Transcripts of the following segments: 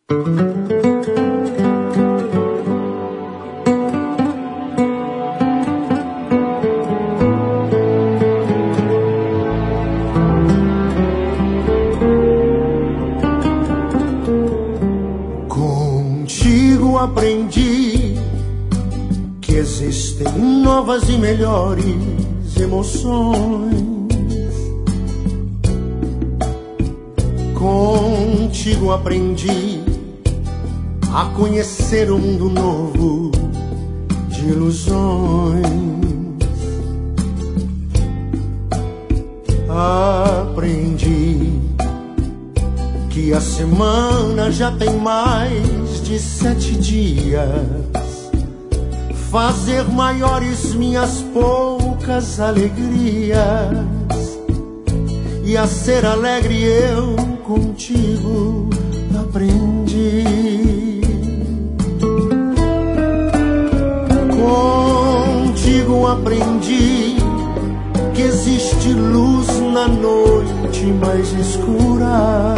Contigo aprendi que existem novas e melhores emoções. Contigo aprendi a conhecer um mundo novo de ilusões. Aprendi que a semana já tem mais de 7 dias. Fazer maiores minhas poucas alegrias e a ser alegre eu contigo aprendi. Contigo aprendi que existe luz na noite mais escura.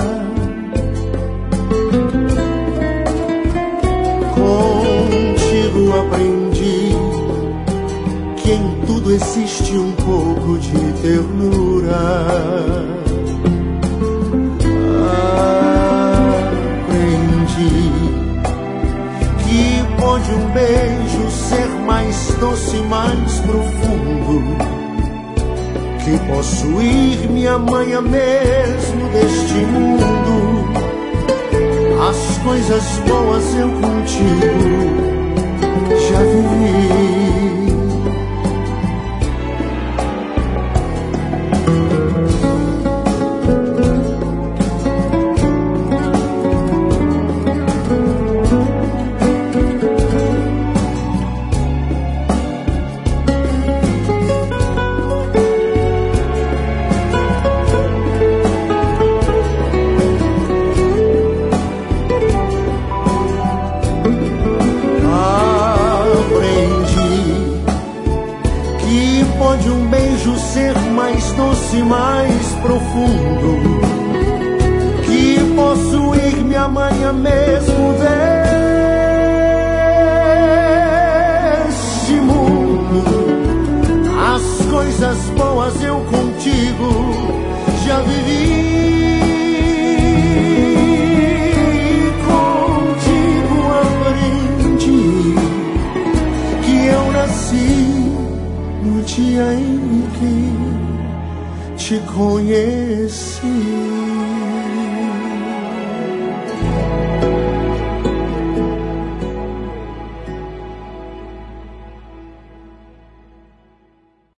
Contigo aprendi que em tudo existe um pouco de ternura. Aprendi que pode um beijo ser mais doce e mais profundo, que posso ir-me amanhã mesmo deste mundo. As coisas boas eu contigo já vivi. Mais profundo, que posso ir-me amanhã mesmo deste mundo. As coisas boas eu contigo já vivi. Contigo aprendi que eu nasci no dia em que te conheci.